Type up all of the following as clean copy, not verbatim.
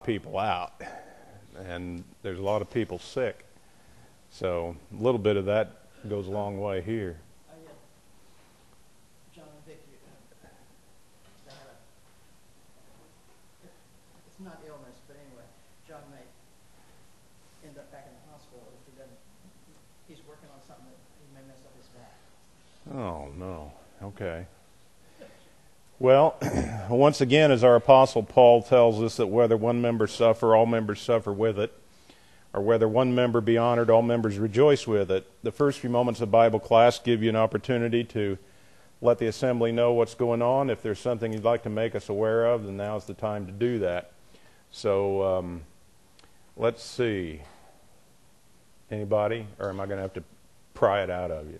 people out, and there's a lot of people sick. So a little bit of that goes a long way here. John and Vic, they had it's not illness, but anyway, John may end up back in the hospital if he doesn't. He's working on something that he may mess up his back. Oh, no. Okay. Well, once again, as our Apostle Paul tells us, that whether one member suffer, all members suffer with it, or whether one member be honored, all members rejoice with it. The first few moments of Bible class give you an opportunity to let the assembly know what's going on. If there's something you'd like to make us aware of, then now's the time to do that. So let's see. Anybody? Or am I going to have to pry it out of you?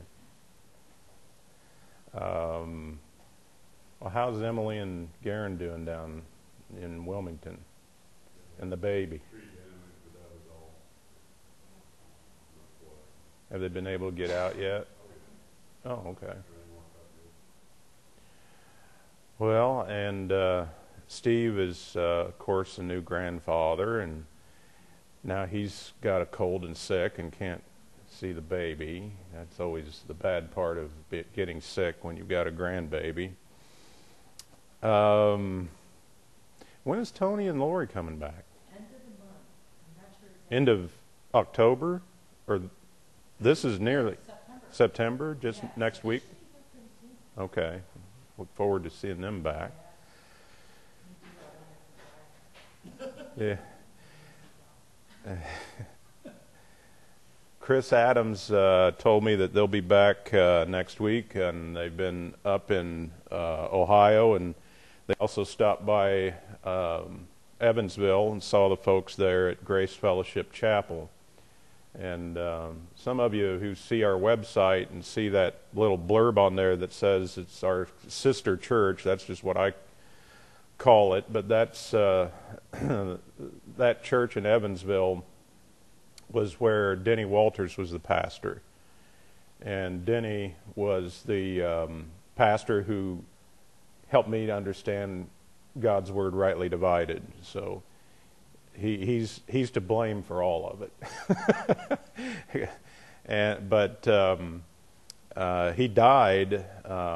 Well, how's Emily and Garen doing down in Wilmington? And the baby? Have they been able to get out yet? Oh, okay. Well, and Steve is, of course, a new grandfather, and now he's got a cold and sick and can't see the baby. That's always the bad part of getting sick when you've got a grandbaby. When is Tony and Lori coming back? End of the month. I'm not sure exactly. End of October? Or this is nearly September, just Yeah. next week? Okay. Look forward to seeing them back. Yeah. Chris Adams told me that they'll be back next week, and they've been up in Ohio, and they also stopped by Evansville and saw the folks there at Grace Fellowship Chapel. And some of you who see our website and see that little blurb on there that says it's our sister church, that's just what I call it, but that's that church in Evansville was where Denny Walters was the pastor. And Denny was the pastor who helped me to understand God's Word rightly divided. So he's to blame for all of it. But he died,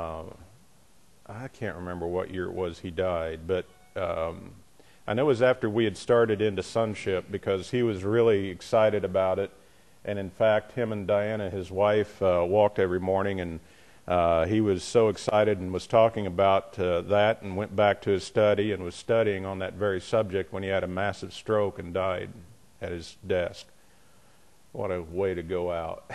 I can't remember what year it was he died, but I know it was after we had started into sonship, because he was really excited about it. And in fact, him and Diana, his wife, walked every morning, and he was so excited and was talking about that, and went back to his study and was studying on that very subject when he had a massive stroke and died at his desk. What a way to go out.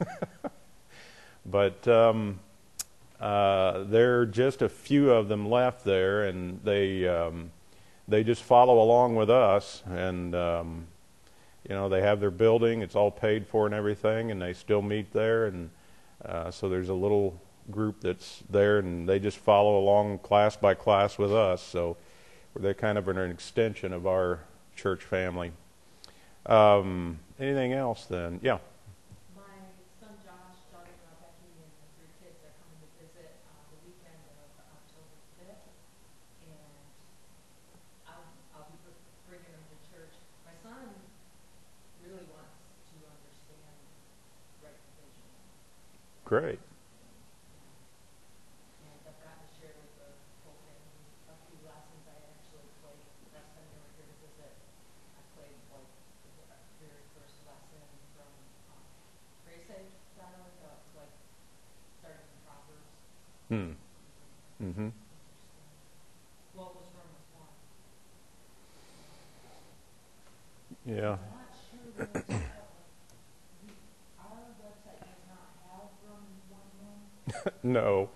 But there are just a few of them left there, and they just follow along with us, and you know, they have their building, it's all paid for and everything, and they still meet there, and so there's a little group that's there, and they just follow along class by class with us. So they're kind of an extension of our church family. Anything else then? Yeah. My son Josh, daughter-in-law Becky, and the 3 kids are coming to visit the weekend of October 5th, and I'll be bringing them to church. My son really wants to understand right division. Great. And I've gotten to share with the whole family a few lessons I actually played. Last time they were here to visit, I played like the very first lesson from Grace Age style, like starting from Proverbs. Mm-hmm. What was Romans 1? Yeah. I'm not sure that our website does not have Romans 1:1. No.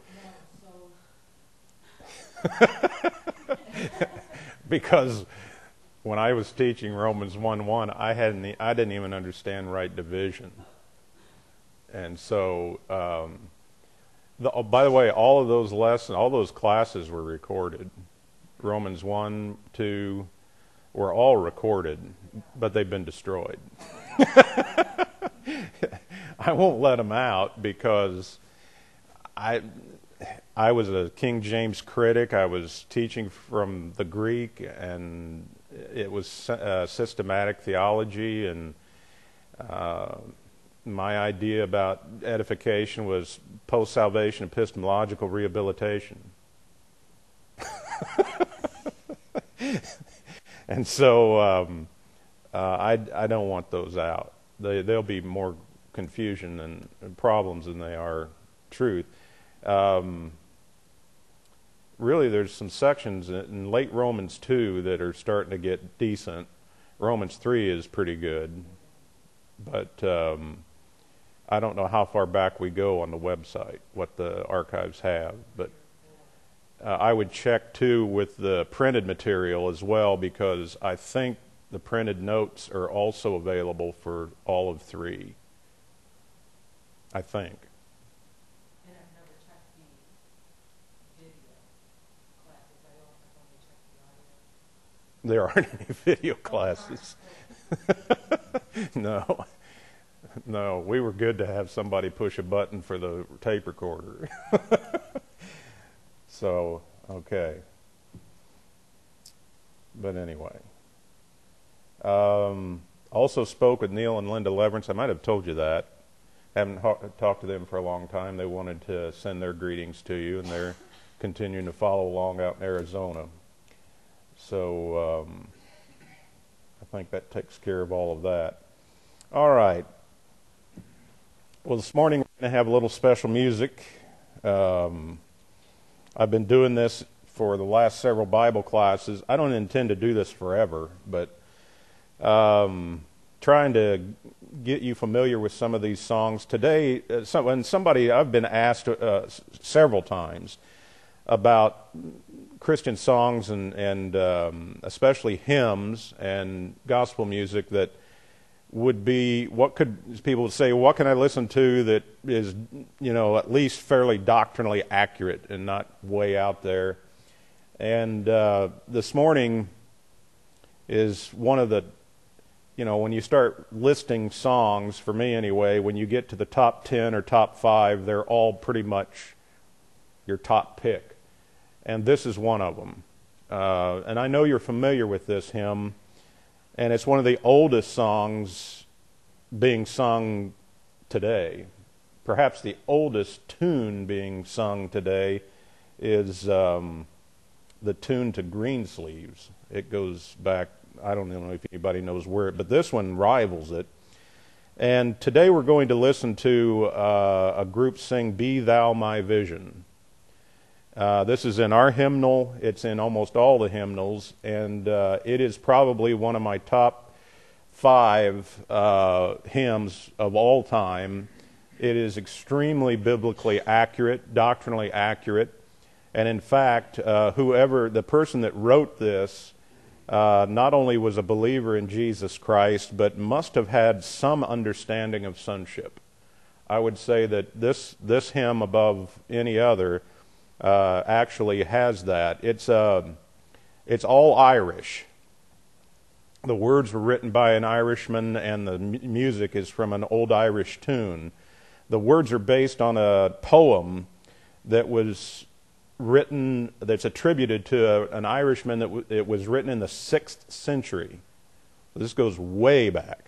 No, so Because when I was teaching Romans 1:1, I didn't even understand right division. And so, by the way, all of those lessons, all those classes were recorded. Romans 1, 2 were all recorded, but they've been destroyed. I won't let them out because I was a King James critic. I was teaching from the Greek, and it was systematic theology, and my idea about edification was post-salvation epistemological rehabilitation. And so I don't want those out. There'll be more confusion and problems than they are truth. Really, there's some sections in late Romans 2 that are starting to get decent. Romans 3 is pretty good. But I don't know how far back we go on the website, what the archives have. But I would check, too, with the printed material as well, because I think the printed notes are also available for all of 3. I think. And I've never checked the video classes. I only checked the audio. There aren't any video classes. No. No, we were good to have somebody push a button for the tape recorder. So, okay. But anyway. Also spoke with Neil and Linda Leverance. I might have told you that. Haven't talked to them for a long time. They wanted to send their greetings to you, and they're continuing to follow along out in Arizona. So, I think that takes care of all of that. All right. Well, this morning we're going to have a little special music. I've been doing this for the last several Bible classes. I don't intend to do this forever, but trying to get you familiar with some of these songs. Today, I've been asked several times about Christian songs and especially hymns and gospel music that would be, people would say, what can I listen to that is, at least fairly doctrinally accurate and not way out there. And this morning is one of the, when you start listing songs, for me anyway, when you get to the top 10 or top 5, they're all pretty much your top pick. And this is one of them. And I know you're familiar with this hymn. And it's one of the oldest songs being sung today. Perhaps the oldest tune being sung today is the tune to Greensleeves. It goes back, I don't know if anybody knows where, but this one rivals it. And today we're going to listen to a group sing Be Thou My Vision. This is in our hymnal. It's in almost all the hymnals, and it is probably one of my top 5 hymns of all time. It is extremely biblically accurate, doctrinally accurate, and in fact, the person that wrote this not only was a believer in Jesus Christ, but must have had some understanding of sonship. I would say that this hymn, above any other, actually has that. It's all Irish. The words were written by an Irishman, and the music is from an old Irish tune. The words are based on a poem that was written, that's attributed to an Irishman it was written in the 6th century. This goes way back.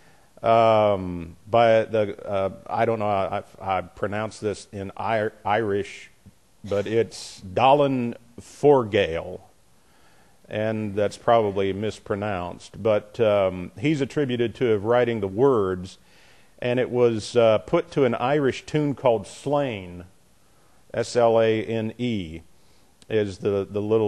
By I don't know, I pronounce this in Irish, but it's Dallan Forgale, and that's probably mispronounced. But he's attributed to have writing the words, and it was put to an Irish tune called Slane, S-L-A-N-E, is the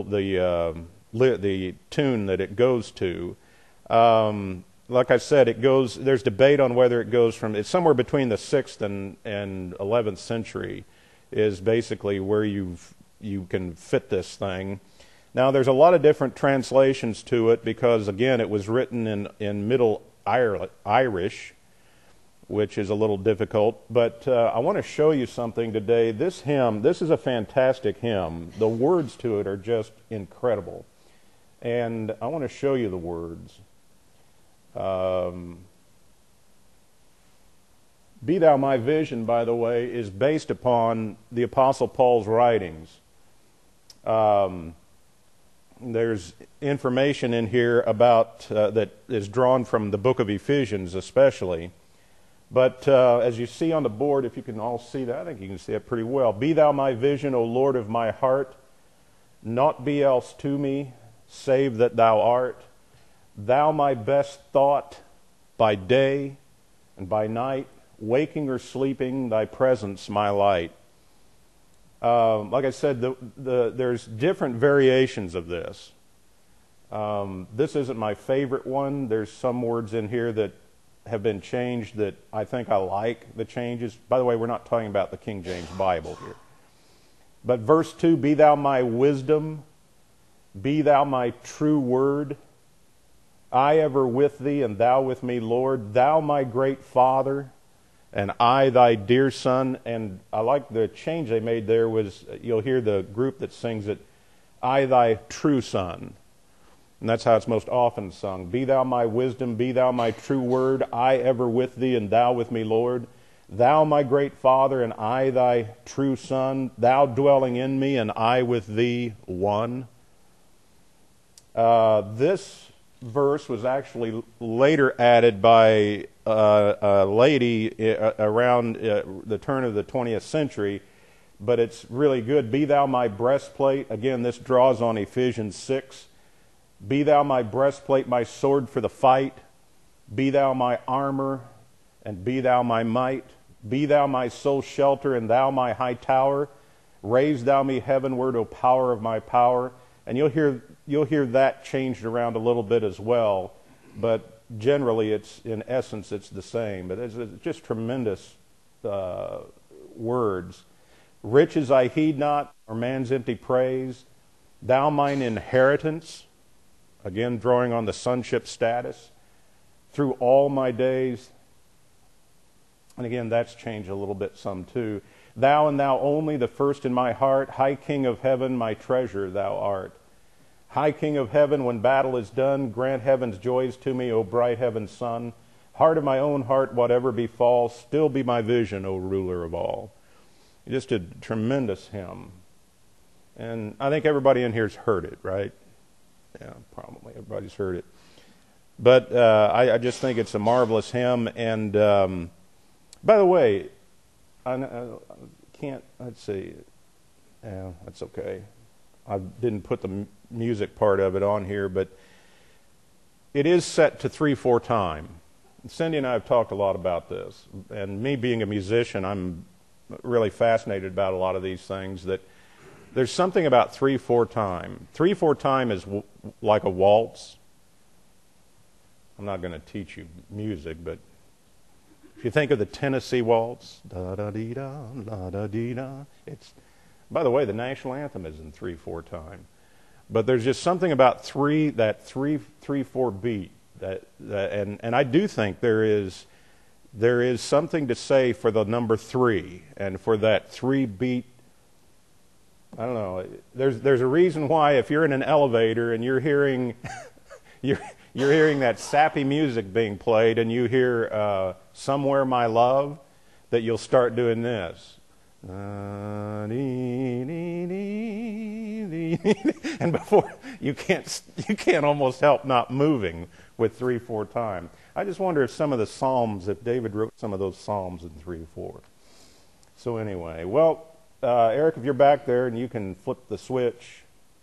tune that it goes to. Like I said, it goes. There's debate on whether it goes from. It's somewhere between the 6th and 11th century. Is basically where you can fit this thing. Now, there's a lot of different translations to it because, again, it was written in Middle Irish, which is a little difficult. But I want to show you something today. This hymn, this is a fantastic hymn. The words to it are just incredible. And I want to show you the words. Be Thou My Vision, by the way, is based upon the Apostle Paul's writings. there's information in here about that is drawn from the book of Ephesians especially. But as you see on the board, if you can all see that, I think you can see it pretty well. Be thou my vision, O Lord of my heart. Naught be else to me, save that thou art. Thou my best thought by day and by night, waking or sleeping, thy presence my light. Like I said, there's different variations of this. This isn't my favorite one. There's some words in here that have been changed that I think I like the changes. By the way, we're not talking about the King James Bible here. But verse 2, be thou my wisdom, be thou my true word, I ever with thee and thou with me, Lord, thou my great Father, and I thy dear Son. And I like the change they made there was, you'll hear the group that sings it, I thy true Son. And that's how it's most often sung. Be thou my wisdom, be thou my true word, I ever with thee and thou with me, Lord. Thou my great Father, and I thy true Son, thou dwelling in me, and I with thee one. This verse was actually later added by a lady around the turn of the 20th century, but it's really good. Be thou my breastplate. Again, this draws on Ephesians 6. Be thou my breastplate, my sword for the fight. Be thou my armor, and be thou my might. Be thou my soul's shelter, and thou my high tower. Raise thou me heavenward, O power of my power. And you'll hear that changed around a little bit as well, but generally in essence it's the same. But it's just tremendous words. Riches I heed not, or man's empty praise. Thou mine inheritance, again drawing on the sonship status, through all my days. And again, that's changed a little bit some too. Thou and thou only, the first in my heart, high King of heaven, my treasure thou art. High King of heaven, when battle is done, grant heaven's joys to me, O bright heaven's sun. Heart of my own heart, whatever befalls, still be my vision, O ruler of all. Just a tremendous hymn. And I think everybody in here's heard it, right? Yeah, probably everybody's heard it. But I just think it's a marvelous hymn. And by the way, I can't, let's see. Yeah, that's okay. I didn't put the music part of it on here, but it is set to 3/4 time. Cindy and I have talked a lot about this. And me being a musician, I'm really fascinated about a lot of these things, that there's something about 3/4 time. 3/4 time is like a waltz. I'm not going to teach you music, but if you think of the Tennessee Waltz, da-da-dee-da, la-da-dee-da, it's, by the way, the national anthem is in 3/4 time. But there's just something about that 3/4 beat and I do think there is something to say for the number 3 and for that 3 beat. I don't know. There's a reason why if you're in an elevator and you're hearing you're hearing that sappy music being played and you hear Somewhere My Love, that you'll start doing this. And before you can't almost help not moving with 3/4 time. I just wonder if some of the Psalms, if David wrote some of those Psalms in 3/4. So anyway, well, Eric, if you're back there and you can flip the switch.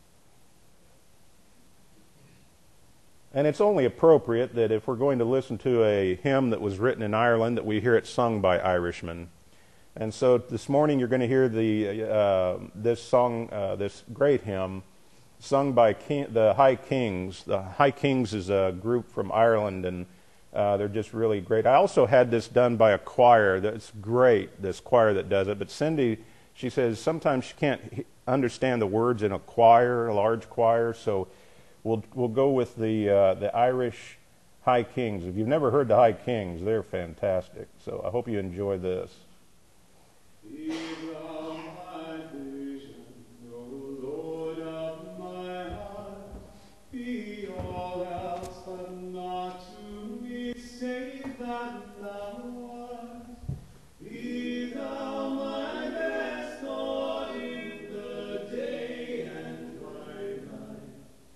And it's only appropriate that if we're going to listen to a hymn that was written in Ireland, that we hear it sung by Irishmen. And so this morning you're going to hear this song, this great hymn, sung by the High Kings. The High Kings is a group from Ireland, and they're just really great. I also had this done by a choir. That's great, this choir that does it. But Cindy, she says sometimes she can't understand the words in a choir, a large choir, so we'll go with the Irish High Kings. If you've never heard the High Kings, they're fantastic. So I hope you enjoy this. Be thou my vision, O Lord of my heart. Be all else but not to me, save that thou art. Be thou my best thought in the day and my night,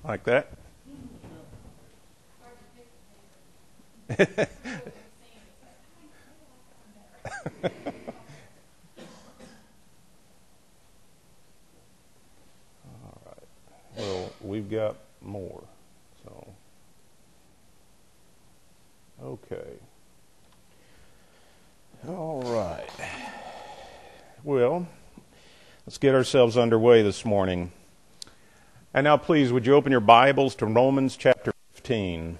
Like that? All right. Well, we've got more. So, okay. All right. Well, let's get ourselves underway this morning. And now, please, would you open your Bibles to Romans chapter 15.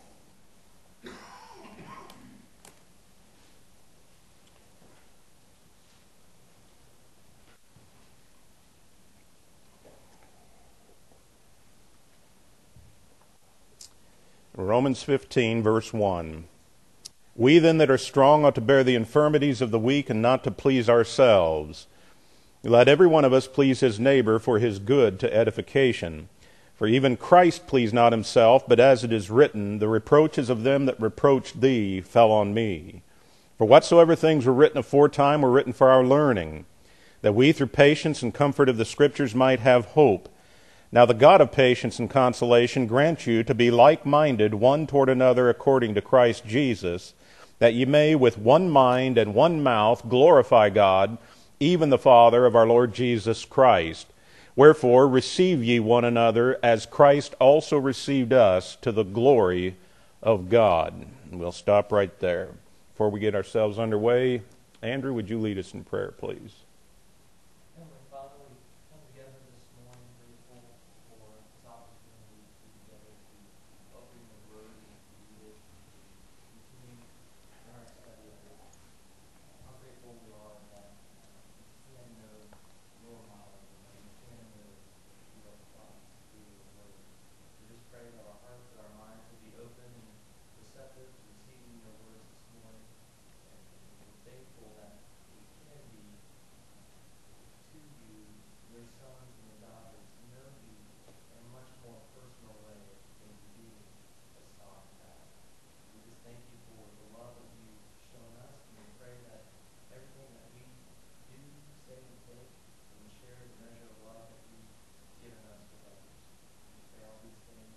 Romans 15, verse 1. We then that are strong ought to bear the infirmities of the weak and not to please ourselves. Let every one of us please his neighbor for his good to edification. For even Christ pleased not himself, but as it is written, the reproaches of them that reproached thee fell on me. For whatsoever things were written aforetime were written for our learning, that we through patience and comfort of the Scriptures might have hope. Now the God of patience and consolation grant you to be like-minded one toward another according to Christ Jesus, that ye may with one mind and one mouth glorify God, even the Father of our Lord Jesus Christ. Wherefore receive ye one another as Christ also received us to the glory of God. And we'll stop right there. Before we get ourselves underway, Andrew, would you lead us in prayer, please? Heavenly Father, we come together this morning grateful for this opportunity to be together to open your word and to read it, to continue in our study of it. How grateful we are that we can know your knowledge and we can know you are taught through your word. We just pray that our hearts and our minds will be open and receptive to receiving your words this morning. And we're thankful that we can be to you, your sons and your daughters, to know you in a much more personal way than we do as taught that. We just thank you for the love that you've shown us, and we pray that everything that we do, say, and think, we share the measure of love that you've given us with others. We pray all these things.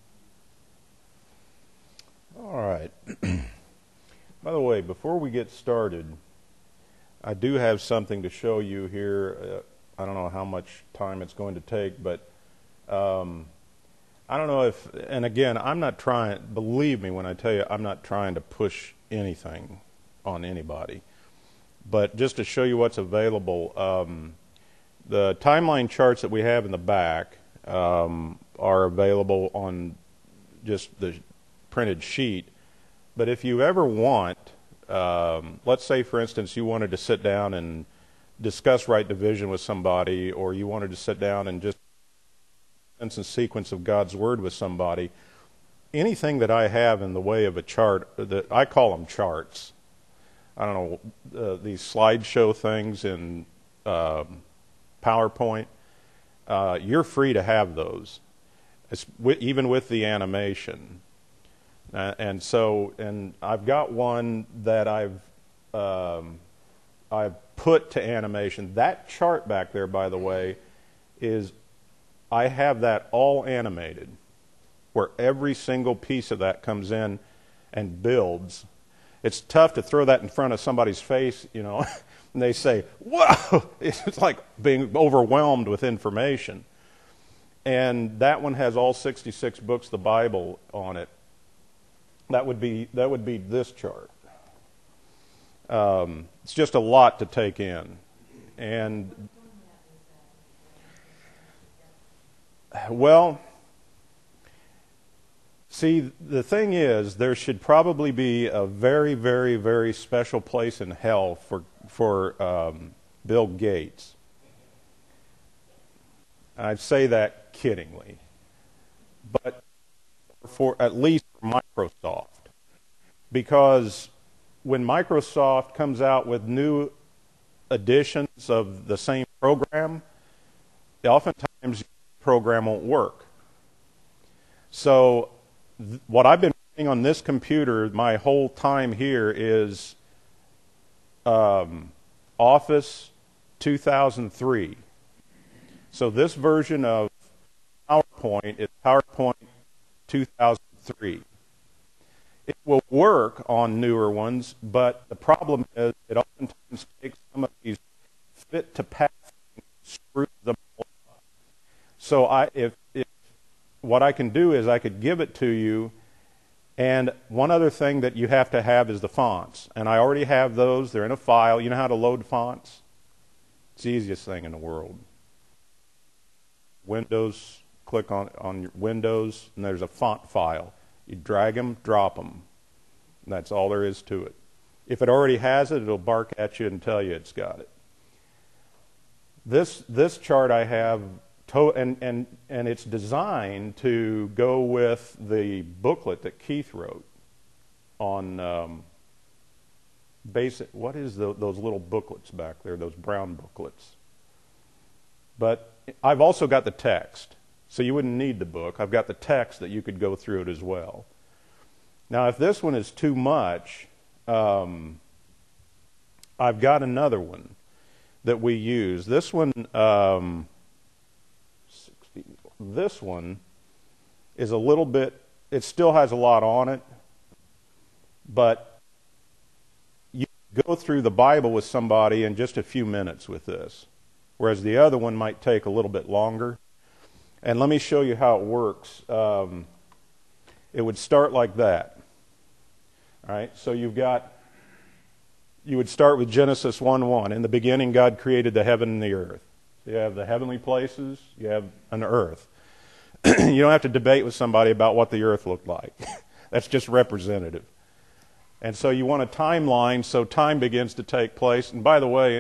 All right. By the way, before we get started, I do have something to show you here. I don't know how much time it's going to take, but I don't know if, and again, I'm not trying, believe me when I tell you, I'm not trying to push anything on anybody. But just to show you what's available, the timeline charts that we have in the back are available on just the printed sheet. But if you ever want, let's say, for instance, you wanted to sit down and discuss right division with somebody, or you wanted to sit down and just sense and sequence of God's Word with somebody, anything that I have in the way of a chart, that I call them charts. I don't know, these slideshow things in PowerPoint, you're free to have those, even with the animation. And I've got one that I've put to animation. That chart back there, by the way, I have that all animated, where every single piece of that comes in and builds. It's tough to throw that in front of somebody's face, you know, and they say, "Whoa!" It's like being overwhelmed with information. And that one has all 66 books of the Bible on it. That would be this chart. It's just a lot to take in. And, well, see, the thing is, there should probably be a very, very, very special place in hell for Bill Gates. I say that kiddingly. But for at least Microsoft, because when Microsoft comes out with new editions of the same program, oftentimes the program won't work. So what I've been running on this computer my whole time here is Office 2003. So this version of PowerPoint is PowerPoint PowerPoint 2003. It will work on newer ones, but the problem is it oftentimes takes some of these fit-to-path things and screws them all up. So if what I can do is I could give it to you, and one other thing that you have to have is the fonts. And I already have those. They're in a file. You know how to load fonts? It's the easiest thing in the world. Windows, click on your Windows, and there's a font file. You drag them, drop them. And that's all there is to it. If it already has it, it'll bark at you and tell you it's got it. This chart I have, and it's designed to go with the booklet that Keith wrote on basic. What is those little booklets back there? Those brown booklets. But I've also got the text, so you wouldn't need the book. I've got the text that you could go through it as well. Now, if this one is too much, I've got another one that we use. This one, this one is a little bit. It still has a lot on it, but you go through the Bible with somebody in just a few minutes with this, whereas the other one might take a little bit longer. And let me show you how it works. It would start like that. All right, so you would start with Genesis 1:1. In the beginning, God created the heaven and the earth. So you have the heavenly places, you have an earth. You don't have to debate with somebody about what the earth looked like. That's just representative. And so you want a timeline, so time begins to take place. And by the way,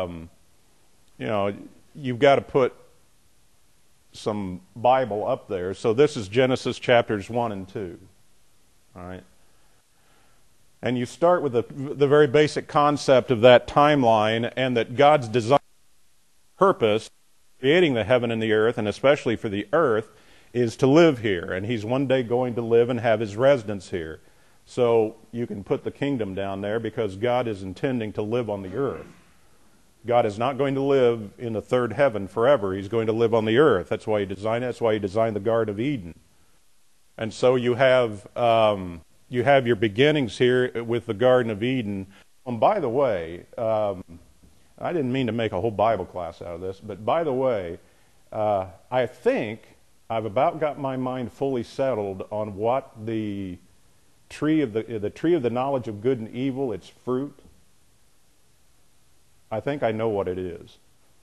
you've got to put some Bible up there. So this is Genesis chapters 1 and 2. All right. And you start with the very basic concept of that timeline, and that God's design purpose, creating the heaven and the earth, and especially for the earth, is to live here. And He's one day going to live and have His residence here. So you can put the kingdom down there because God is intending to live on the earth. God is not going to live in the third heaven forever. He's going to live on the earth. That's why He designed it. That's why He designed the Garden of Eden. And so you have your beginnings here with the Garden of Eden. And by the way, I didn't mean to make a whole Bible class out of this, but by the way, I think I've about got my mind fully settled on what the tree of the knowledge of good and evil, its fruit. I think I know what it is.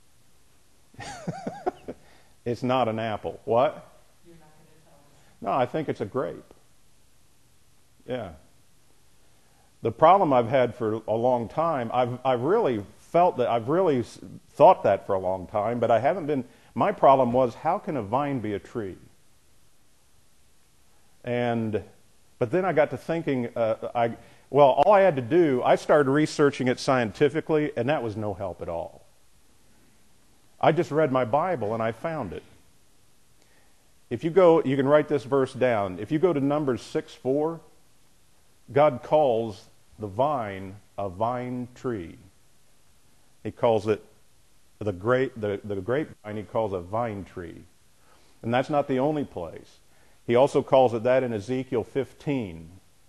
It's not an apple. What? You're not going to tell us. No, I think it's a grape. Yeah. The problem I've had for a long time, I've really felt that, I've really thought that for a long time, but I haven't been. My problem was, how can a vine be a tree? But then I got to thinking, all I had to do, I started researching it scientifically, and that was no help at all. I just read my Bible and I found it. If you go, you can write this verse down. If you go to Numbers 6:4, God calls the vine a vine tree. He calls it the grapevine, He calls a vine tree. And that's not the only place. He also calls it that in Ezekiel 15,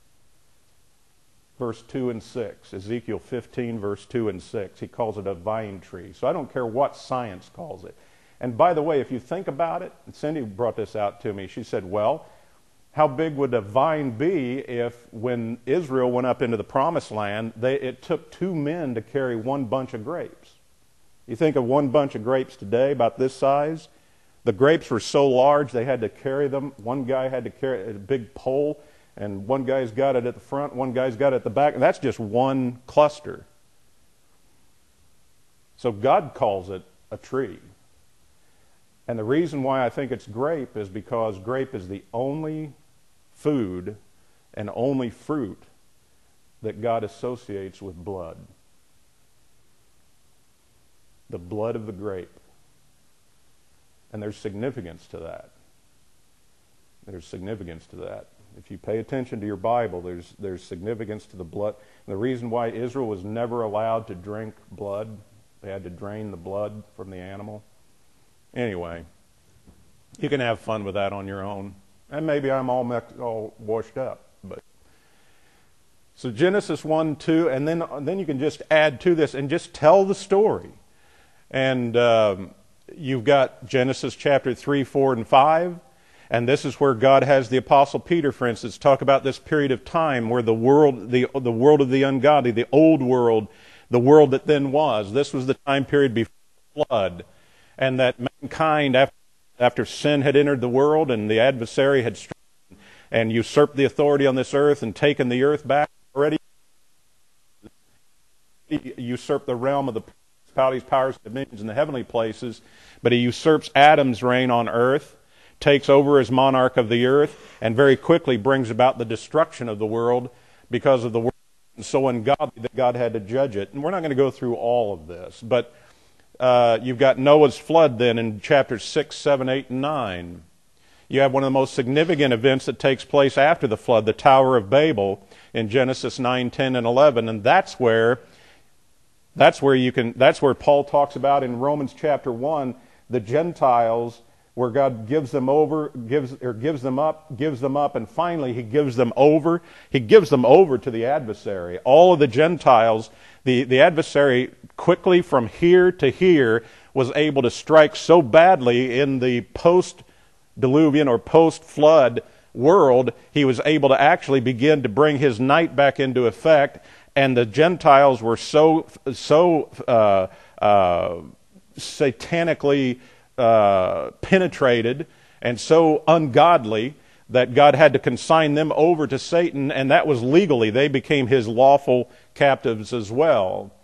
verse 2 and 6. Ezekiel 15, verse 2 and 6. He calls it a vine tree. So I don't care what science calls it. And by the way, if you think about it, and Cindy brought this out to me, she said, well, how big would a vine be if when Israel went up into the promised land, it took 2 men to carry one bunch of grapes? You think of one bunch of grapes today about this size? The grapes were so large they had to carry them. One guy had to carry a big pole, and one guy's got it at the front, one guy's got it at the back, and that's just one cluster. So God calls it a tree. And the reason why I think it's grape is because grape is the only food and only fruit that God associates with blood. The blood of the grape. And there's significance to that. There's significance to that. If you pay attention to your Bible, there's significance to the blood. And the reason why Israel was never allowed to drink blood, they had to drain the blood from the animal. Anyway, you can have fun with that on your own. And maybe I'm all washed up. But so Genesis 1, 2, and then you can just add to this and just tell the story. And you've got Genesis chapter 3, 4, and 5. And this is where God has the Apostle Peter, for instance, talk about this period of time where the world of the ungodly, the old world, the world that then was. This was the time period before the flood. And that mankind, after sin had entered the world and the adversary had struck and usurped the authority on this earth and taken the earth back, already usurped the realm of the principalities, powers, and dominions in the heavenly places. But he usurps Adam's reign on earth, takes over as monarch of the earth, and very quickly brings about the destruction of the world because of the world so ungodly that God had to judge it. And we're not going to go through all of this, but you've got Noah's flood then in chapters 6, 7, 8, and 9. You have one of the most significant events that takes place after the flood, the Tower of Babel, in Genesis 9, 10, and 11, and that's where Paul talks about in Romans chapter 1 the Gentiles, where God gives them up, and finally He gives them over. He gives them over to the adversary. All of the Gentiles, the adversary quickly from here to here was able to strike so badly in the post-diluvian or post-flood world, he was able to actually begin to bring his night back into effect, and the Gentiles were so satanically penetrated and so ungodly that God had to consign them over to Satan, and that was legally. They became his lawful captives as well.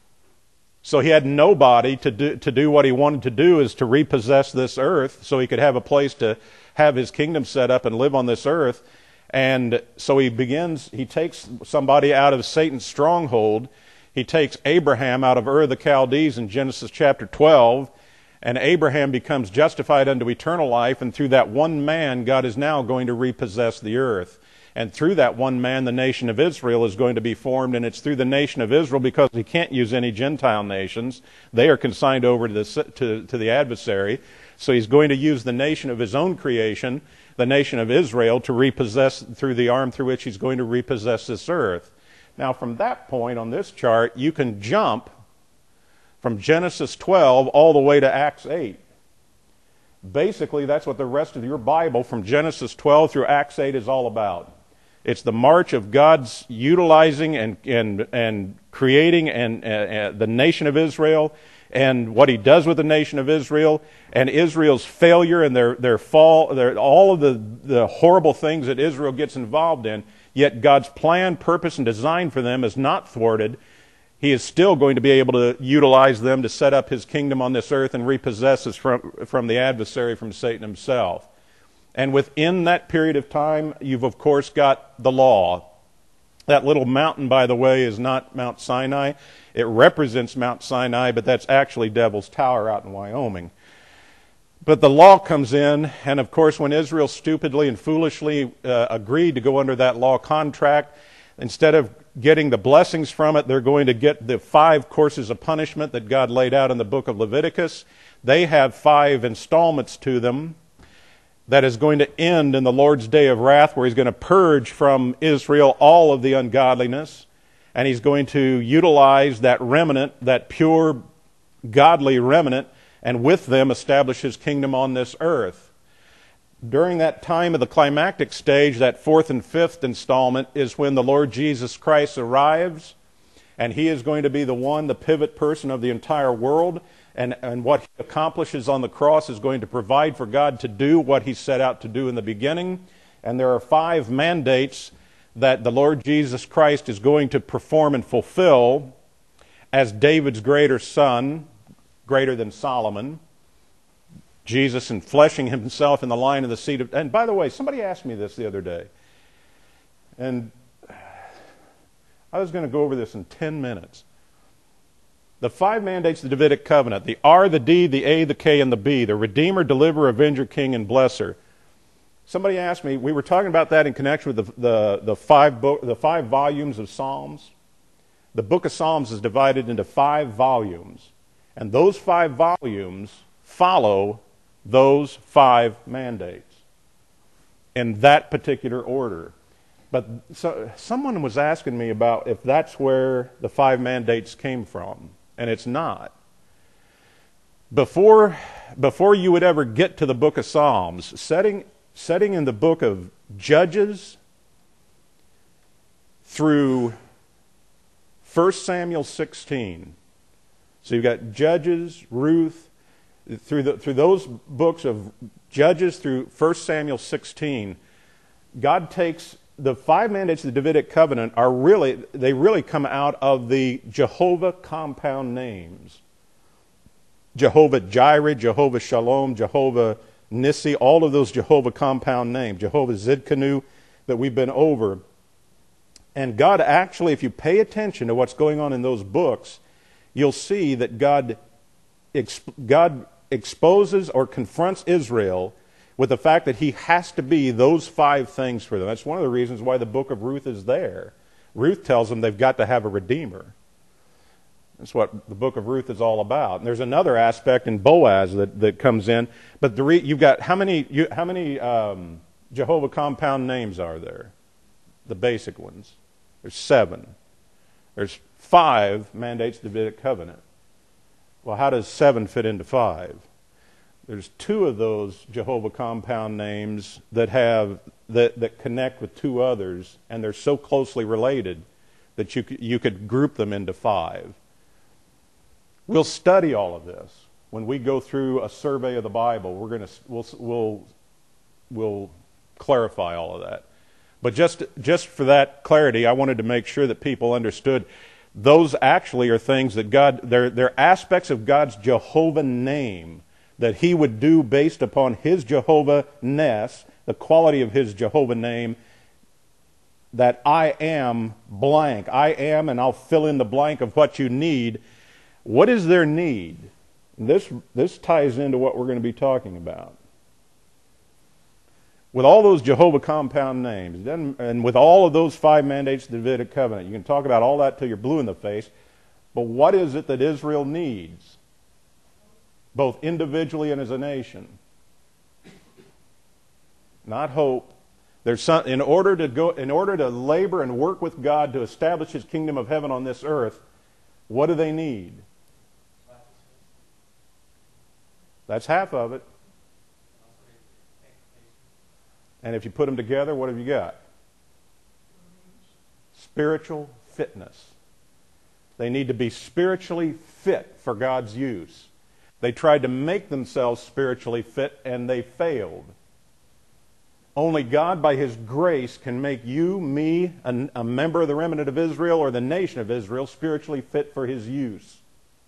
So he had nobody to do what he wanted to do, is to repossess this earth so he could have a place to have his kingdom set up and live on this earth. And so he takes somebody out of Satan's stronghold. He takes Abraham out of Ur of the Chaldees in Genesis chapter 12, and Abraham becomes justified unto eternal life, and through that one man, God is now going to repossess the earth. And through that one man, the nation of Israel is going to be formed, and it's through the nation of Israel, because he can't use any Gentile nations. They are consigned over to the adversary. So he's going to use the nation of his own creation, the nation of Israel, to repossess through the arm through which he's going to repossess this earth. Now, from that point on this chart, you can jump from Genesis 12 all the way to Acts 8. Basically, that's what the rest of your Bible from Genesis 12 through Acts 8 is all about. It's the march of God's utilizing and creating the nation of Israel, and what he does with the nation of Israel, and Israel's failure and their fall, all of the horrible things that Israel gets involved in. Yet God's plan, purpose, and design for them is not thwarted. He is still going to be able to utilize them to set up his kingdom on this earth and repossess us from the adversary, from Satan himself. And within that period of time, you've of course got the law. That little mountain, by the way, is not Mount Sinai. It represents Mount Sinai, but that's actually Devil's Tower out in Wyoming. But the law comes in, and of course when Israel stupidly and foolishly agreed to go under that law contract, instead of getting the blessings from it, they're going to get the 5 courses of punishment that God laid out in the book of Leviticus. They have 5 installments to them that is going to end in the Lord's day of wrath, where he's going to purge from Israel all of the ungodliness, and he's going to utilize that remnant, that pure, godly remnant, and with them establish his kingdom on this earth. During that time of the climactic stage, that 4th and 5th installment, is when the Lord Jesus Christ arrives, and he is going to be the pivot person of the entire world, and what he accomplishes on the cross is going to provide for God to do what he set out to do in the beginning. And there are 5 mandates that the Lord Jesus Christ is going to perform and fulfill as David's greater son, greater than Solomon. Jesus enfleshing himself in the line of the seed of... And by the way, somebody asked me this the other day, and I was going to go over this in 10 minutes. The 5 mandates of the Davidic covenant: the R, the D, the A, the K, and the B. The Redeemer, Deliverer, Avenger, King, and Blesser. Somebody asked me, we were talking about that in connection with the 5 volumes of Psalms. The book of Psalms is divided into 5 volumes, and those 5 volumes follow those 5 mandates. in that particular order. But someone was asking me about if that's where the 5 mandates came from, and it's not. Before you would ever get to the book of Psalms, setting in the book of Judges through 1 Samuel 16. So you've got Judges, Ruth, through those books of Judges through 1 Samuel 16, God takes the 5 mandates of the Davidic covenant they really come out of the Jehovah compound names. Jehovah Jireh, Jehovah Shalom, Jehovah Nissi, all of those Jehovah compound names, Jehovah Zidkenu that we've been over. And God actually, if you pay attention to what's going on in those books, you'll see that God exposes or confronts Israel with the fact that he has to be those 5 things for them. That's one of the reasons why the book of Ruth is there. Ruth tells them they've got to have a redeemer. That's what the book of Ruth is all about. And there's another aspect in Boaz that comes in. But you've got how many Jehovah compound names are there? The basic ones. There's 7. There's 5 mandates of the Davidic covenant. Well, how does 7 fit into 5? There's 2 of those Jehovah compound names that connect with 2 others, and they're so closely related that you could group them into 5. We'll study all of this when we go through a survey of the Bible. We'll clarify all of that. But just for that clarity, I wanted to make sure that people understood those actually are things that they're aspects of God's Jehovah name that he would do based upon his Jehovah-ness, the quality of his Jehovah name, that I am blank. I am, and I'll fill in the blank of what you need. What is their need? This ties into what we're going to be talking about. With all those Jehovah compound names, and with all of those 5 mandates of the Davidic covenant, you can talk about all that till you're blue in the face, but what is it that Israel needs, both individually and as a nation? Not hope. In order to labor and work with God to establish his kingdom of heaven on this earth, what do they need? That's half of it. And if you put them together, what have you got? Spiritual fitness. They need to be spiritually fit for God's use. They tried to make themselves spiritually fit, and they failed. Only God, by his grace, can make you, me, a member of the remnant of Israel or the nation of Israel, spiritually fit for his use.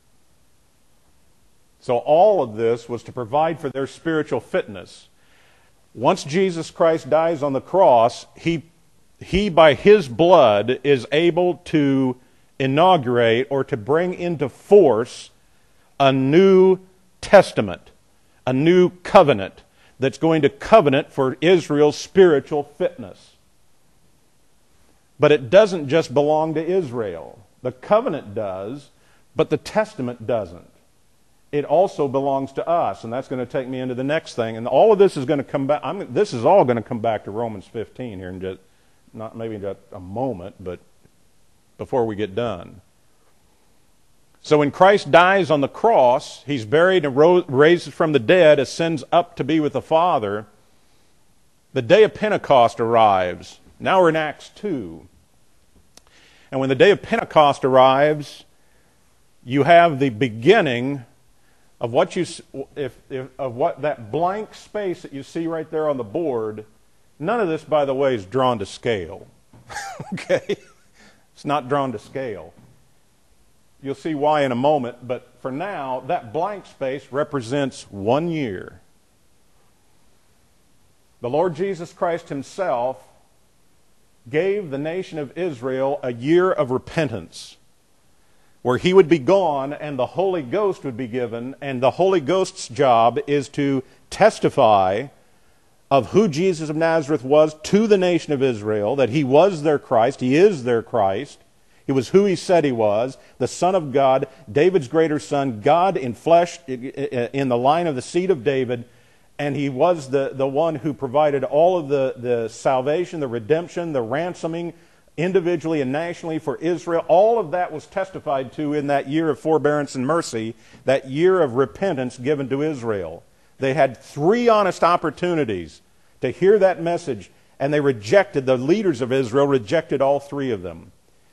So all of this was to provide for their spiritual fitness. Once Jesus Christ dies on the cross, he by his blood is able to inaugurate or to bring into force a new testament, a new covenant that's going to covenant for Israel's spiritual fitness. But it doesn't just belong to Israel. The covenant does, but the testament doesn't. It also belongs to us, and that's going to take me into the next thing. And all of this is going to come back. This is all going to come back to Romans 15 here in just a moment, but before we get done. So when Christ dies on the cross, he's buried and raised from the dead, ascends up to be with the Father. The day of Pentecost arrives. Now we're in Acts 2. And when the day of Pentecost arrives, you have the beginning of what that blank space that you see right there on the board. None of this, by the way, is drawn to scale. Okay? It's not drawn to scale. You'll see why in a moment, but for now, that blank space represents 1 year. The Lord Jesus Christ himself gave the nation of Israel a year of repentance, where he would be gone and the Holy Ghost would be given, and the Holy Ghost's job is to testify of who Jesus of Nazareth was to the nation of Israel, that he was their Christ, he is their Christ, he was who he said he was, the Son of God, David's greater son, God in flesh, in the line of the seed of David, And he was the one who provided all of the salvation, the redemption, the ransoming, individually and nationally for Israel. All of that was testified to in that year of forbearance and mercy, that year of repentance given to Israel. They had 3 honest opportunities to hear that message, and they rejected, the leaders of Israel rejected all 3 of them.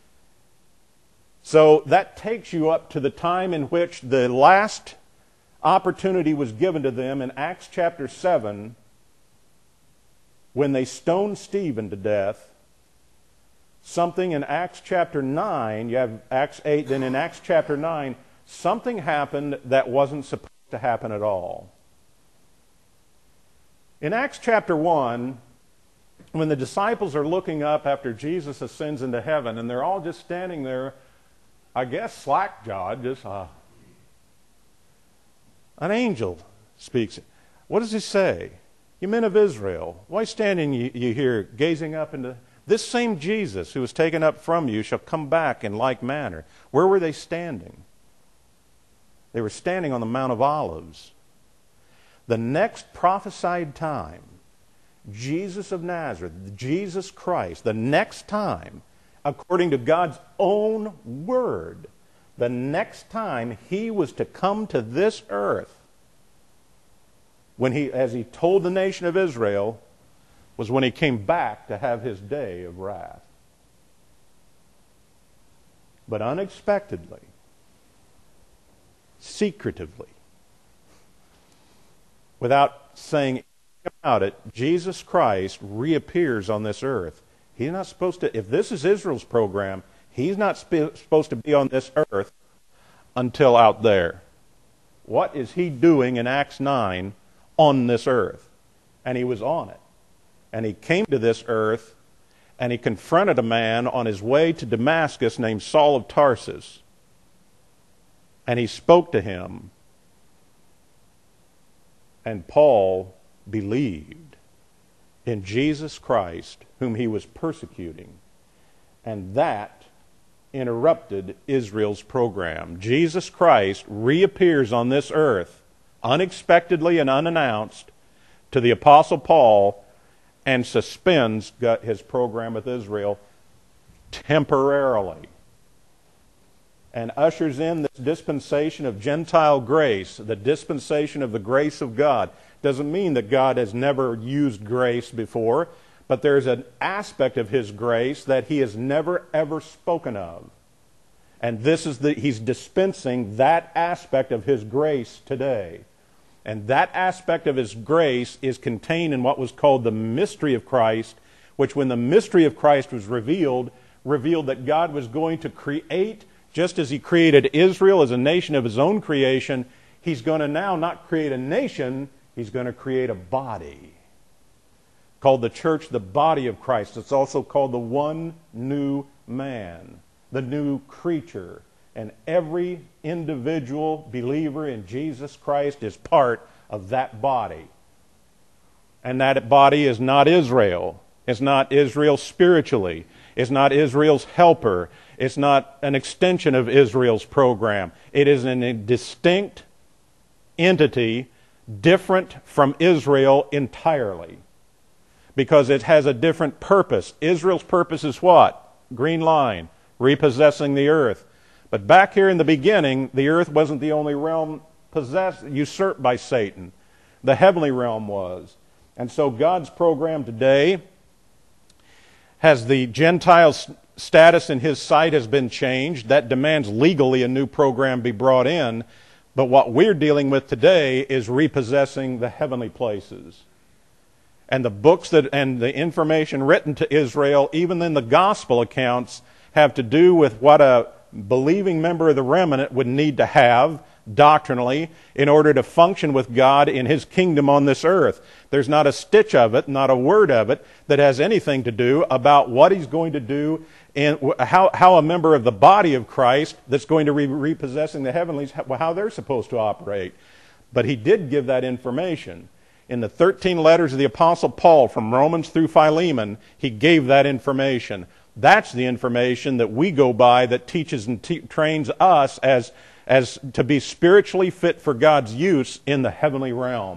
So that takes you up to the time in which the last opportunity was given to them in Acts chapter 7, when they stoned Stephen to death. Something in Acts chapter 9, you have Acts 8, then in Acts chapter 9, something happened that wasn't supposed to happen at all. In Acts chapter 1, when the disciples are looking up after Jesus ascends into heaven, and they're all just standing there, I guess slack-jawed, just an angel speaks. What does he say? You men of Israel, why standing you here gazing up into... This same Jesus who was taken up from you shall come back in like manner. Where were they standing? They were standing on the Mount of Olives. The next prophesied time, Jesus of Nazareth, Jesus Christ, the next time, according to God's own word, the next time he was to come to this earth, when he, as he told the nation of Israel, was when he came back to have his day of wrath. But unexpectedly, secretively, without saying anything about it, Jesus Christ reappears on this earth. He's not supposed to, if this is Israel's program, he's not supposed to be on this earth until out there. What is he doing in Acts 9 on this earth? And he was on it. And he came to this earth, and he confronted a man on his way to Damascus named Saul of Tarsus. And he spoke to him. And Paul believed in Jesus Christ, whom he was persecuting. And that interrupted Israel's program. Jesus Christ reappears on this earth, unexpectedly and unannounced, to the Apostle Paul, and suspends his program with Israel temporarily, and ushers in this dispensation of Gentile grace, the dispensation of the grace of God. Doesn't mean that God has never used grace before, but there's an aspect of his grace that he has never ever spoken of. And this is he's dispensing that aspect of his grace today. And that aspect of his grace is contained in what was called the mystery of Christ, which when the mystery of Christ was revealed that God was going to create, just as he created Israel as a nation of his own creation, he's going to now not create a nation, he's going to create a body. Called the church the body of Christ. It's also called the one new man, the new creature. And every individual believer in Jesus Christ is part of that body. And that body is not Israel. It's not Israel spiritually. It's not Israel's helper. It's not an extension of Israel's program. It is a distinct entity, different from Israel entirely. Because it has a different purpose. Israel's purpose is what? Green line. Repossessing the earth. But back here in the beginning, the earth wasn't the only realm usurped by Satan. The heavenly realm was. And so God's program today has the Gentile status in his sight has been changed. That demands legally a new program be brought in. But what we're dealing with today is repossessing the heavenly places. And the books and the information written to Israel, even in the gospel accounts, have to do with what a believing member of the remnant would need to have doctrinally in order to function with God in his kingdom on this earth. There's not a stitch of it, not a word of it, that has anything to do about what he's going to do and how a member of the body of Christ that's going to be repossessing the heavenlies, how they're supposed to operate. But he did give that information. In the 13 letters of the Apostle Paul, from Romans through Philemon, he gave that information. That's the information that we go by that teaches and trains us as to be spiritually fit for God's use in the heavenly realm.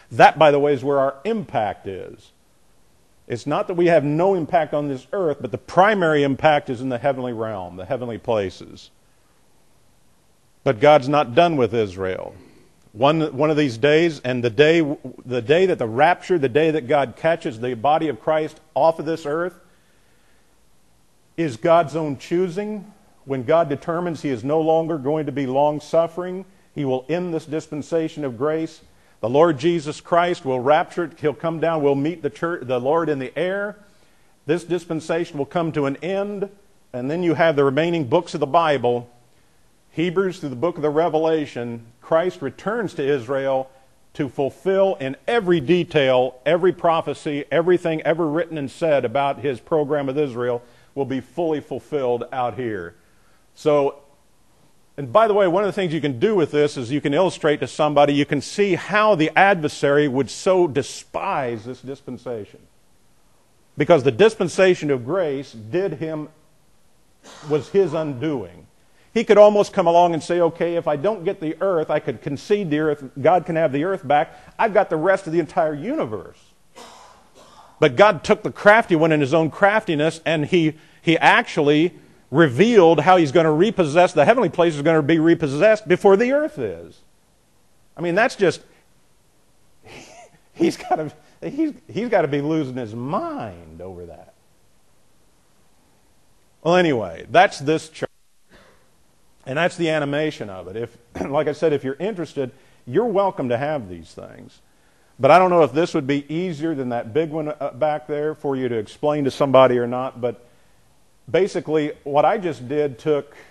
That, by the way, is where our impact is. It's not that we have no impact on this earth, but the primary impact is in the heavenly realm, the heavenly places. But God's not done with Israel. One of these days, and the day that the rapture, the day that God catches the body of Christ off of this earth, is God's own choosing. When God determines He is no longer going to be long-suffering, He will end this dispensation of grace. The Lord Jesus Christ will rapture it. He'll come down. We'll meet the Lord in the air. This dispensation will come to an end. And then you have the remaining books of the Bible, Hebrews through the book of the Revelation. Christ returns to Israel to fulfill in every detail, every prophecy, everything ever written and said about His program with Israel will be fully fulfilled out here. So, and by the way, one of the things you can do with this is you can illustrate to somebody, you can see how the adversary would so despise this dispensation. Because the dispensation of grace was his undoing. He could almost come along and say, okay, if I don't get the earth, I could concede the earth, God can have the earth back, I've got the rest of the entire universe. But God took the crafty one in His own craftiness, and He actually revealed how He's going to repossess, the heavenly places are going to be repossessed before the earth is. I mean, that's just, he's got to be losing his mind over that. Well, anyway, that's this chart. And that's the animation of it. Like I said, if you're interested, you're welcome to have these things. But I don't know if this would be easier than that big one back there for you to explain to somebody or not. But basically, what I just did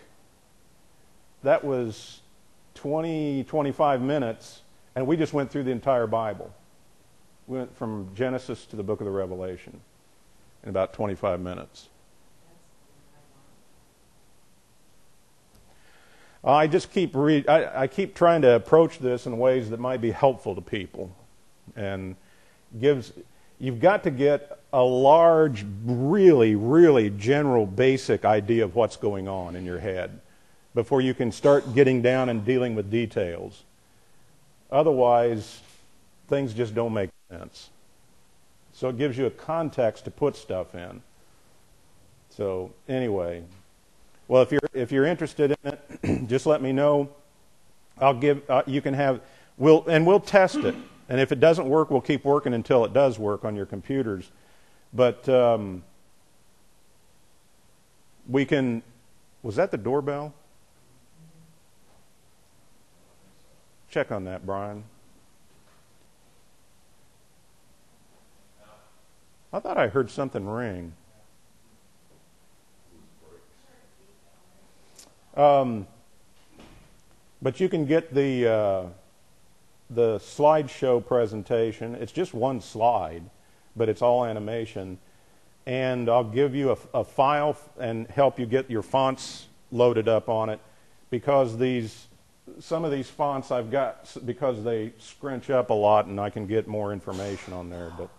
that was 20, 25 minutes, and we just went through the entire Bible. We went from Genesis to the book of the Revelation in about 25 minutes. I keep trying to approach this in ways that might be helpful to people, and you've got to get a large, really, really general, basic idea of what's going on in your head before you can start getting down and dealing with details. Otherwise, things just don't make sense. So it gives you a context to put stuff in. So anyway. Well, if you're interested in it, just let me know. We'll test it, and if it doesn't work, we'll keep working until it does work on your computers. But we can. Was that the doorbell? Check on that, Brian. I thought I heard something ring. But you can get the slideshow presentation. It's just one slide, but it's all animation. And I'll give you a file and help you get your fonts loaded up on it, because some of these fonts I've got because they scrunch up a lot, and I can get more information on there. But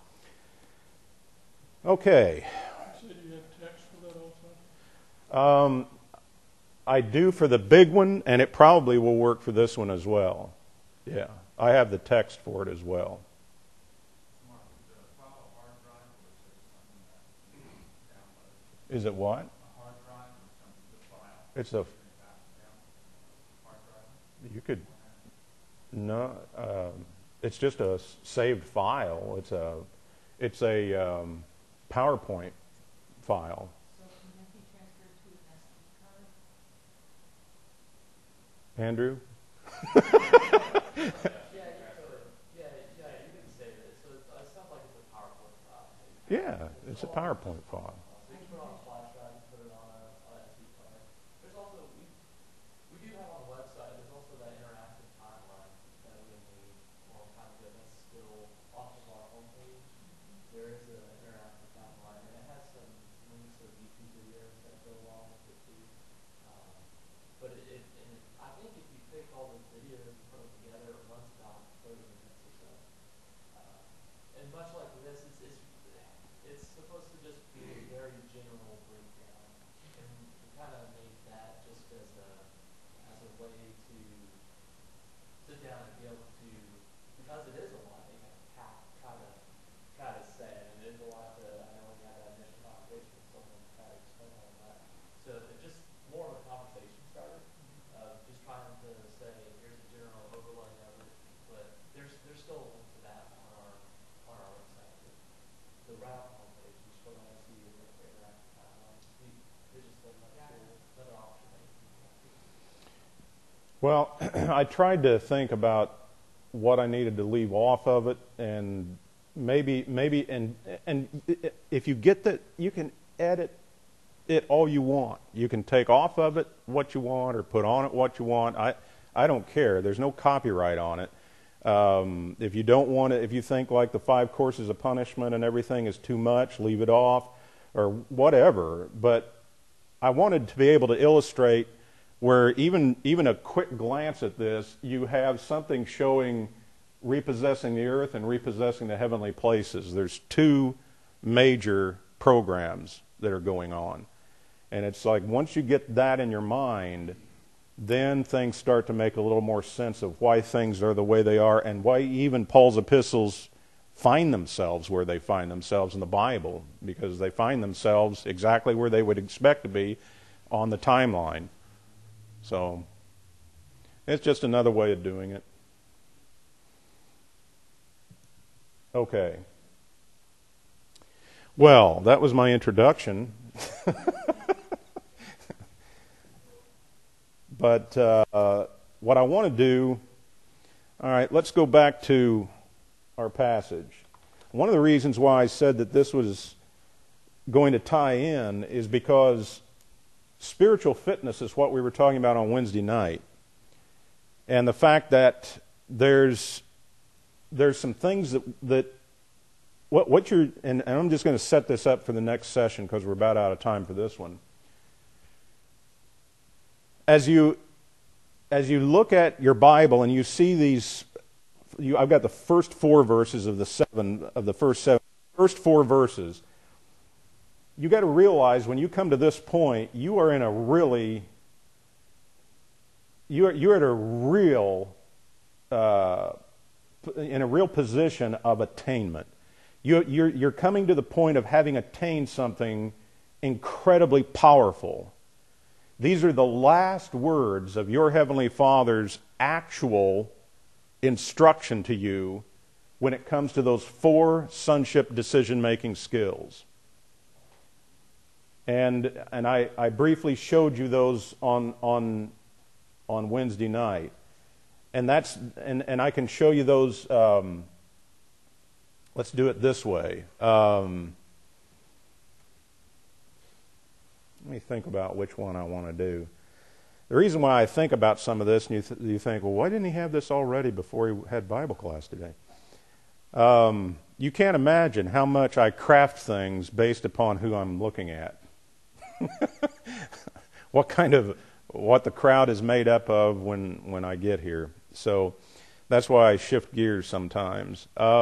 okay. You said you had text for that also? I do for the big one, and it probably will work for this one as well. Yeah, I have the text for it as well. Is it what? A hard drive or something, the file. It's a. You could. No, it's just a saved file. It's a PowerPoint file. Andrew? Yeah, you can save it. So it sounds like it's a PowerPoint file. Yeah, it's a PowerPoint file. So you can put it on a flash drive and put it on a SD card. There's also, we do have on the website, there's also that interactive timeline that we made a long time ago. That's still off of our homepage. There is an interactive timeline, and it has some links of YouTube videos that go along with it too. But I think if you take all those videos and put them together, it runs about 30 minutes or so. And much like this, it's supposed to just be very Well, I tried to think about what I needed to leave off of it, and maybe, and if you get that, you can edit it all you want. You can take off of it what you want or put on it what you want. I don't care. There's no copyright on it. If you don't want it, if you think like the 5 courses of punishment and everything is too much, leave it off or whatever. But I wanted to be able to illustrate where even a quick glance at this, you have something showing repossessing the earth and repossessing the heavenly places. There's 2 major programs that are going on. And it's like once you get that in your mind, then things start to make a little more sense of why things are the way they are and why even Paul's epistles find themselves where they find themselves in the Bible, because they find themselves exactly where they would expect to be on the timeline. So it's just another way of doing it. Okay. Well, that was my introduction. But what I want to do, all right, let's go back to our passage. One of the reasons why I said that this was going to tie in is because spiritual fitness is what we were talking about on Wednesday night. And the fact that there's some things that what you're, and I'm just going to set this up for the next session because we're about out of time for this one. As you look at your Bible and you see these, I've got the first 4 verses of the first 4 verses. You got to realize when you come to this point, you are in a really, you're at a real, in a real position of attainment. You're coming to the point of having attained something incredibly powerful. These are the last words of your Heavenly Father's actual instruction to you when it comes to those 4 sonship decision-making skills. And I briefly showed you those on Wednesday night. And I can show you those. Let's do it this way. Let me think about which one I want to do. The reason why I think about some of this, and you think, well, why didn't he have this already before he had Bible class today? You can't imagine how much I craft things based upon who I'm looking at. What the crowd is made up of when I get here. So that's why I shift gears sometimes.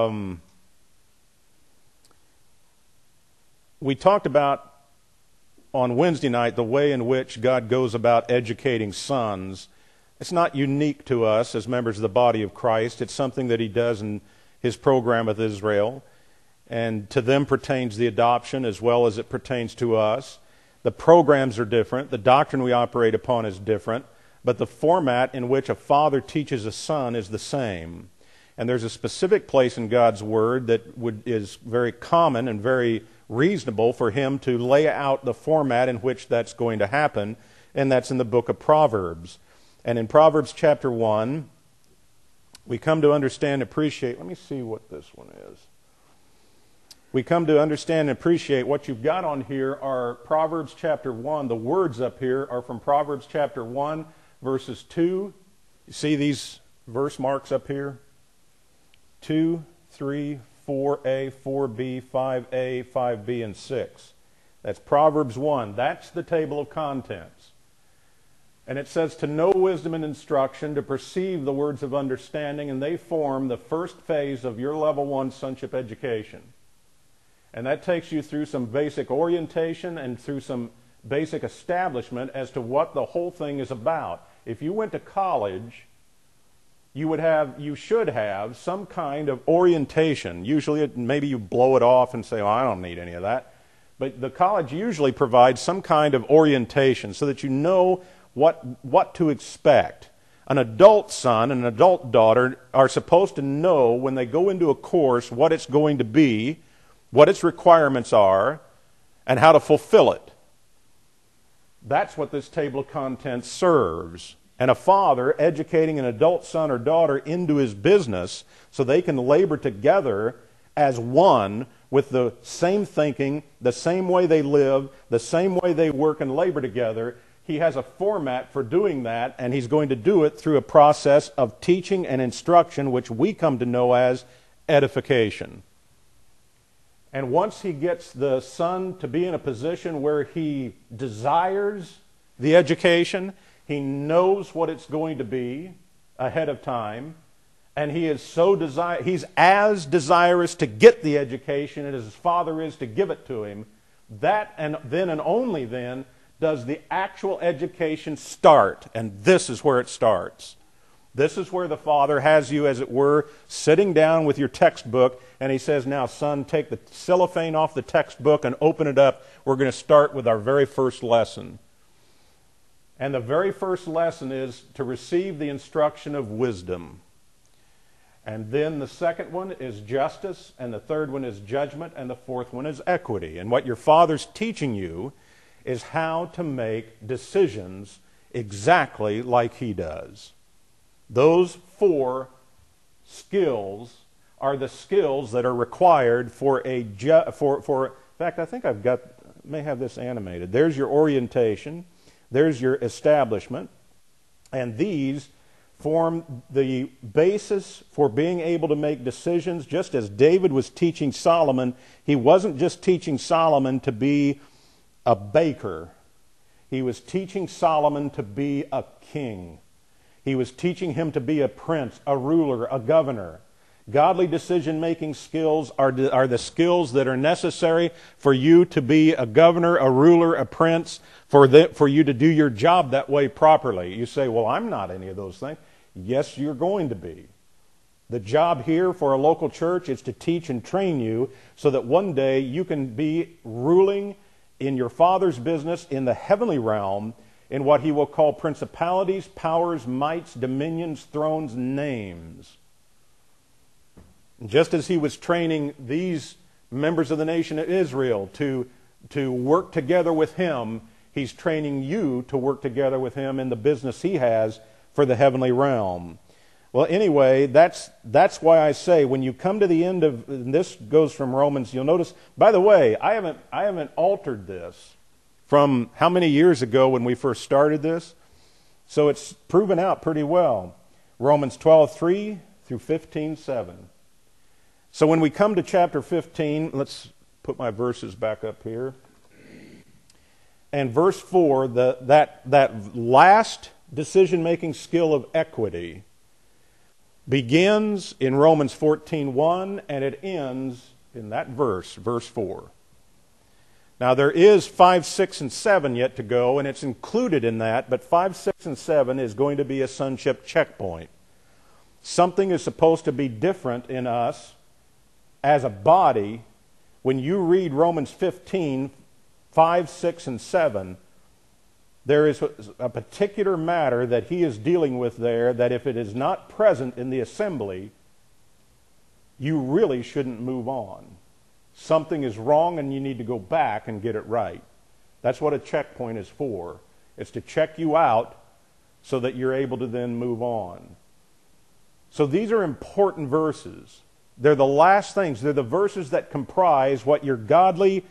We talked about on Wednesday night the way in which God goes about educating sons. It's not unique to us as members of the body of Christ. It's something that he does in his program with Israel. And to them pertains the adoption as well as it pertains to us. The programs are different. The doctrine we operate upon is different. But the format in which a father teaches a son is the same. And there's a specific place in God's Word that is very common and very reasonable for him to lay out the format in which that's going to happen, and that's in the book of Proverbs. And in Proverbs chapter 1, we come to understand and appreciate, let me see what this one is. We come to understand and appreciate what you've got on here are Proverbs chapter 1. The words up here are from Proverbs chapter 1, verses 2. You see these verse marks up here? 2, 3, 4a, 4b, 5a, 5b, and 6. That's Proverbs 1. That's the table of contents. And it says, to know wisdom and instruction, to perceive the words of understanding, and they form the first phase of your level 1 sonship education. And that takes you through some basic orientation and through some basic establishment as to what the whole thing is about. If you went to college, you should have some kind of orientation. Usually, maybe you blow it off and say, oh, I don't need any of that. But the college usually provides some kind of orientation so that you know what to expect. An adult son and an adult daughter are supposed to know when they go into a course what it's going to be, what its requirements are, and how to fulfill it. That's what this table of contents serves. and a father educating an adult son or daughter into his business so they can labor together as one with the same thinking, the same way they live, the same way they work and labor together. He has a format for doing that, and he's going to do it through a process of teaching and instruction, which we come to know as edification. And once he gets the son to be in a position where he desires the education, he knows what it's going to be ahead of time, and he's as desirous to get the education as his father is to give it to him. That and then and only then does the actual education start, and this is where it starts. This is where the father has you, as it were, sitting down with your textbook, and he says, now, son, take the cellophane off the textbook and open it up. We're going to start with our very first lesson. And the very first lesson is to receive the instruction of wisdom. And then the second one is justice, and the third one is judgment, and the fourth one is equity. And what your father's teaching you is how to make decisions exactly like he does. Those four skills are the skills that are required for in fact, I think may have this animated. There's your orientation, there's your establishment, and these form the basis for being able to make decisions. Just as David was teaching Solomon, he wasn't just teaching Solomon to be a baker. He was teaching Solomon to be a king. He was teaching him to be a prince, a ruler, a governor. Godly decision-making skills are the skills that are necessary for you to be a governor, a ruler, a prince, for you to do your job that way properly. You say, well, I'm not any of those things. Yes, you're going to be. The job here for a local church is to teach and train you so that one day you can be ruling in your Father's business in the heavenly realm, in what he will call principalities, powers, mights, dominions, thrones, names. Just as he was training these members of the nation of Israel to work together with him, he's training you to work together with him in the business he has for the heavenly realm. Well, anyway, that's why I say when you come to the end of, and this goes from Romans, you'll notice, by the way, I haven't altered this from how many years ago when we first started this. So it's proven out pretty well. Romans 12:3 through 15:7. So when we come to chapter 15, let's put my verses back up here. And verse 4, that last decision-making skill of equity begins in Romans 14:1, and it ends in that verse 4. Now there is 5, 6, and 7 yet to go, and it's included in that, but 5, 6, and 7 is going to be a sonship checkpoint. Something is supposed to be different in us as a body. When you read Romans 15, 5, 6, and 7, there is a particular matter that he is dealing with there that if it is not present in the assembly, you really shouldn't move on. Something is wrong and you need to go back and get it right. That's what a checkpoint is for. It's to check you out so that you're able to then move on. So these are important verses. They're the last things. They're the verses that comprise what your godly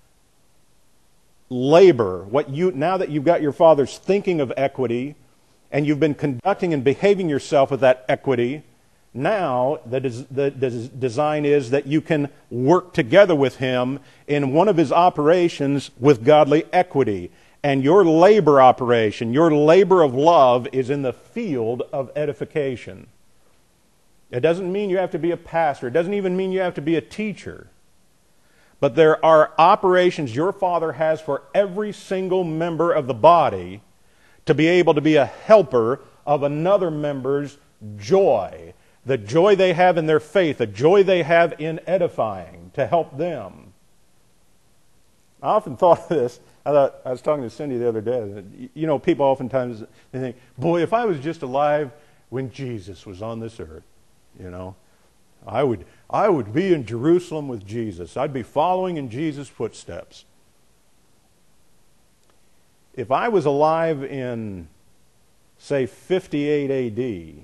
labor, now that you've got your Father's thinking of equity and you've been conducting and behaving yourself with that equity, now the design is that you can work together with him in one of his operations with godly equity. And your labor operation, your labor of love is in the field of edification. It doesn't mean you have to be a pastor. It doesn't even mean you have to be a teacher. But there are operations your Father has for every single member of the body to be able to be a helper of another member's joy. The joy they have in their faith, the joy they have in edifying, to help them. I often thought of this. I was talking to Cindy the other day. You know, people oftentimes they think, boy, if I was just alive when Jesus was on this earth, you know, I would be in Jerusalem with Jesus. I'd be following in Jesus' footsteps. If I was alive in say 58 AD,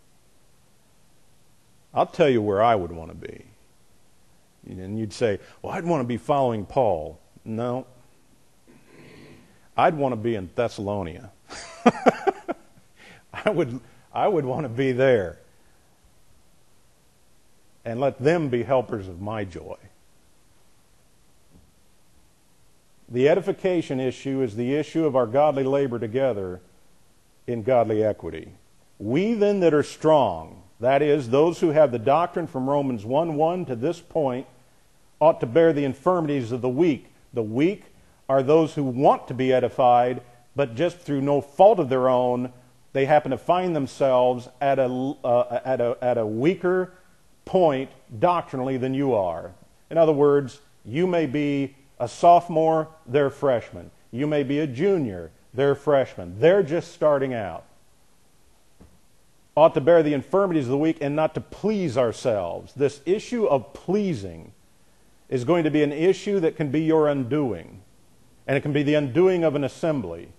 I'll tell you where I would want to be. And you'd say, well, I'd want to be following Paul. No. I'd want to be in Thessalonica. I would want to be there. And let them be helpers of my joy. The edification issue is the issue of our godly labor together in godly equity. We then that are strong, that is, those who have the doctrine from Romans 1:1 to this point, ought to bear the infirmities of the weak. The weak are those who want to be edified, but just through no fault of their own, they happen to find themselves at a weaker point doctrinally than you are. In other words, you may be a sophomore, they're freshmen. You may be a junior, they're freshmen. They're just starting out. Ought to bear the infirmities of the weak and not to please ourselves. This issue of pleasing is going to be an issue that can be your undoing. And it can be the undoing of an assembly.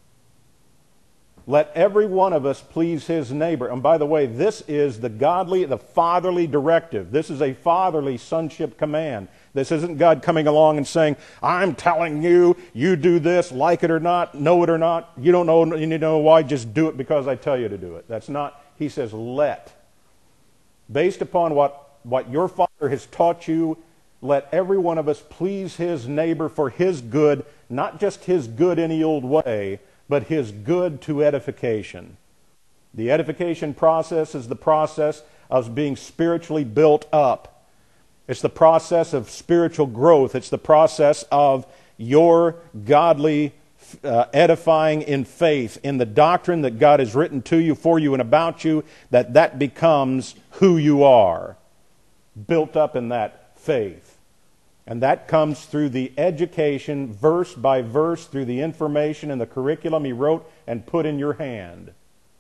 Let every one of us please his neighbor. And by the way, this is the fatherly directive. This is a fatherly sonship command. This isn't God coming along and saying, I'm telling you, you do this, like it or not, know it or not. You don't know, you need to know why, just do it because I tell you to do it. That's not, he says, let. Based upon what your Father has taught you, let every one of us please his neighbor for his good, not just his good any old way, but his good to edification. The edification process is the process of being spiritually built up. It's the process of spiritual growth. It's the process of your godly edifying in faith, in the doctrine that God has written to you, for you, and about you, that becomes who you are, built up in that faith. And that comes through the education, verse by verse, through the information and the curriculum he wrote and put in your hand.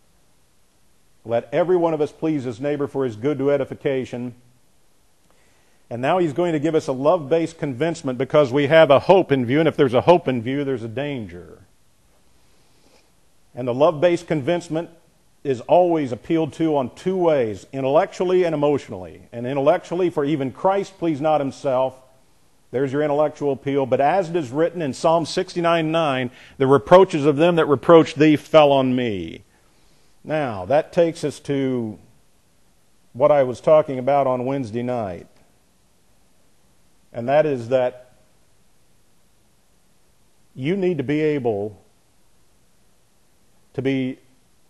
Let every one of us please his neighbor for his good to edification. And now he's going to give us a love-based convincement because we have a hope in view. And if there's a hope in view, there's a danger. And the love-based convincement is always appealed to on two ways, intellectually and emotionally. And intellectually, for even Christ pleased not himself. There's your intellectual appeal. But as it is written in Psalm 69:9, the reproaches of them that reproached thee fell on me. Now, that takes us to what I was talking about on Wednesday night. And that is that you need to be able to be,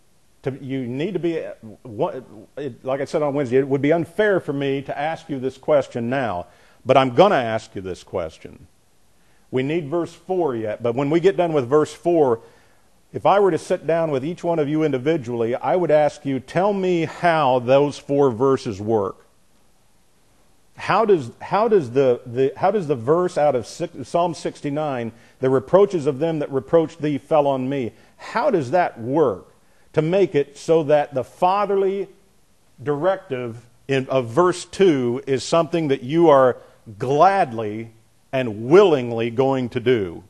like I said on Wednesday, it would be unfair for me to ask you this question now. But I'm going to ask you this question. We need verse 4 yet, but when we get done with verse 4, if I were to sit down with each one of you individually, I would ask you, tell me how those 4 verses work. How does the verse out of Psalm 69, the reproaches of them that reproached thee fell on me, how does that work to make it so that the fatherly directive of verse 2 is something that you are gladly and willingly going to do?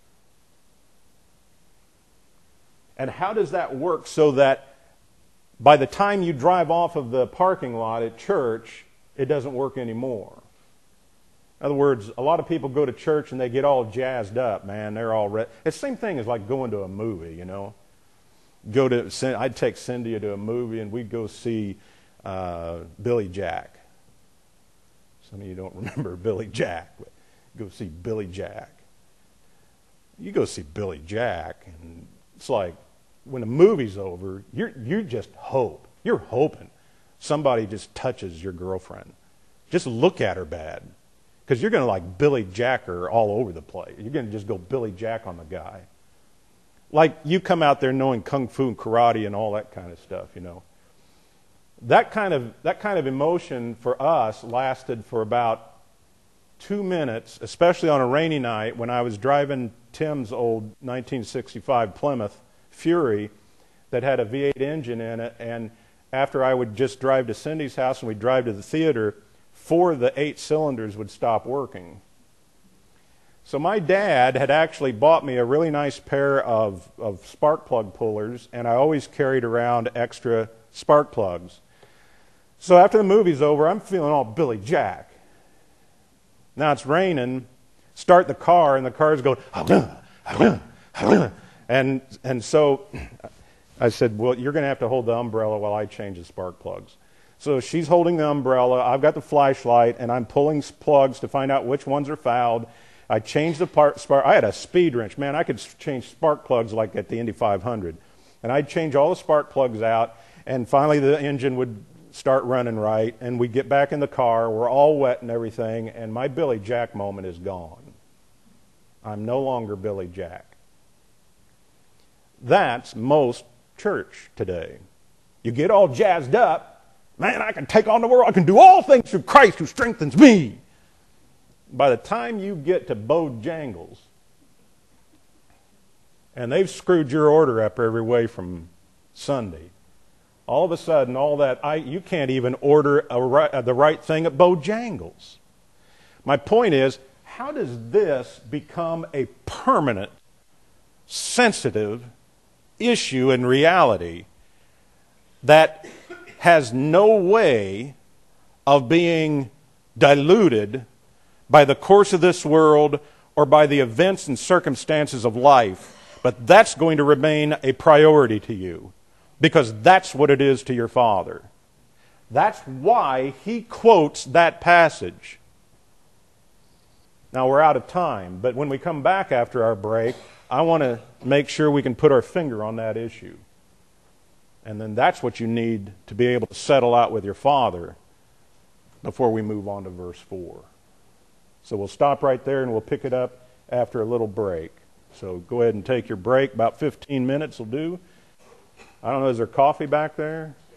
And how does that work so that by the time you drive off of the parking lot at church, it doesn't work anymore? In other words, a lot of people go to church and they get all jazzed up, man. They're all ready. It's the same thing as like going to a movie, you know. I'd take Cynthia to a movie and we'd go see Billy Jack. Some of you don't remember Billy Jack, but go see Billy Jack. You go see Billy Jack, and it's like when the movie's over, you just hope. You're hoping somebody just touches your girlfriend. Just look at her bad, because you're going to like Billy Jack her all over the place. You're going to just go Billy Jack on the guy. Like you come out there knowing kung fu and karate and all that kind of stuff, you know. That kind of emotion for us lasted for about 2 minutes, especially on a rainy night when I was driving Tim's old 1965 Plymouth Fury that had a V8 engine in it, and after I would just drive to Cindy's house and we'd drive to the theater, 4 of the 8 cylinders would stop working. So my dad had actually bought me a really nice pair of spark plug pullers, and I always carried around extra spark plugs. So after the movie's over, I'm feeling all Billy Jack. Now it's raining. Start the car, and the car's going, and so I said, well, you're going to have to hold the umbrella while I change the spark plugs. So she's holding the umbrella. I've got the flashlight, and I'm pulling plugs to find out which ones are fouled. I changed the spark. I had a speed wrench. Man, I could change spark plugs like at the Indy 500. And I'd change all the spark plugs out, and finally the engine would start running right, and we'd get back in the car. We're all wet and everything, and my Billy Jack moment is gone. I'm no longer Billy Jack. That's most church today. You get all jazzed up. Man, I can take on the world. I can do all things through Christ who strengthens me. By the time you get to Bojangles, and they've screwed your order up every way from Sunday, all of a sudden, you can't even order the right thing at Bojangles. My point is, how does this become a permanent, sensitive issue in reality that has no way of being diluted by the course of this world or by the events and circumstances of life, but that's going to remain a priority to you because that's what it is to your Father. That's why he quotes that passage. Now we're out of time, but when we come back after our break, I want to make sure we can put our finger on that issue. And then that's what you need to be able to settle out with your Father before we move on to verse 4. So we'll stop right there and we'll pick it up after a little break. So go ahead and take your break. About 15 minutes will do. I don't know, is there coffee back there?